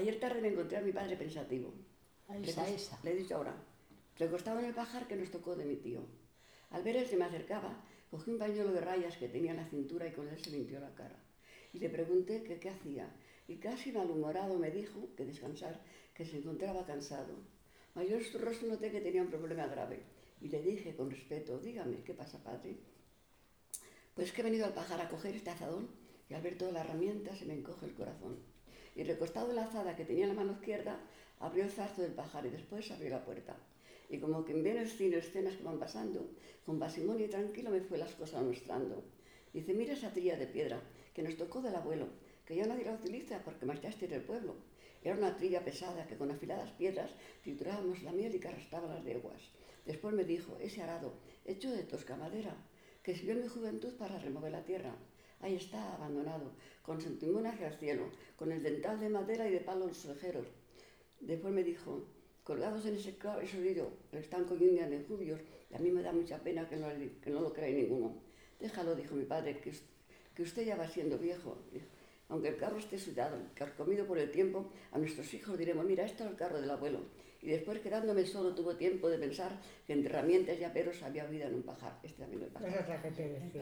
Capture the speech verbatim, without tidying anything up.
Ayer tarde me encontré a mi padre pensativo. A esa, le, esa. le he dicho ahora. Recostado en el pajar que nos tocó de mi tío. Al ver él que me acercaba, cogí un pañuelo de rayas que tenía en la cintura y con él se limpió la cara. Y le pregunté que qué hacía. Y casi malhumorado me dijo que descansar, que se encontraba cansado. Mayor su rostro noté que tenía un problema grave. Y le dije con respeto, dígame, ¿qué pasa, padre? Pues que he venido al pajar a coger este azadón y al ver toda la herramienta se me encoge el corazón. Y recostado en la azada que tenía en la mano izquierda, abrió el zarzo del pajar y después abrió la puerta. Y como que en el cine escenas que van pasando, con parsimonia y tranquilo me fue las cosas mostrando. Dice, mira esa trilla de piedra que nos tocó del abuelo, que ya nadie la utiliza porque marchaste del pueblo. Era una trilla pesada que con afiladas piedras triturábamos la miel y que arrastraba las leguas. Después me dijo, ese arado, hecho de tosca madera, que sirvió en mi juventud para remover la tierra. Ahí está, abandonado, con su timón hacia el cielo, con el dental de madera y de palo los orejeros. Después me dijo, colgados en ese orillo, el estanco y Indian en jubios, y a mí me da mucha pena que no, que no lo crea ninguno. Déjalo, dijo mi padre, que, que usted ya va siendo viejo. Aunque el carro esté sudado, carcomido por el tiempo, a nuestros hijos diremos, mira, esto es el carro del abuelo. Y después, quedándome solo, tuvo tiempo de pensar que entre herramientas y aperos había vida en un pajar. Este también es el pajar. Esa es la que te decía.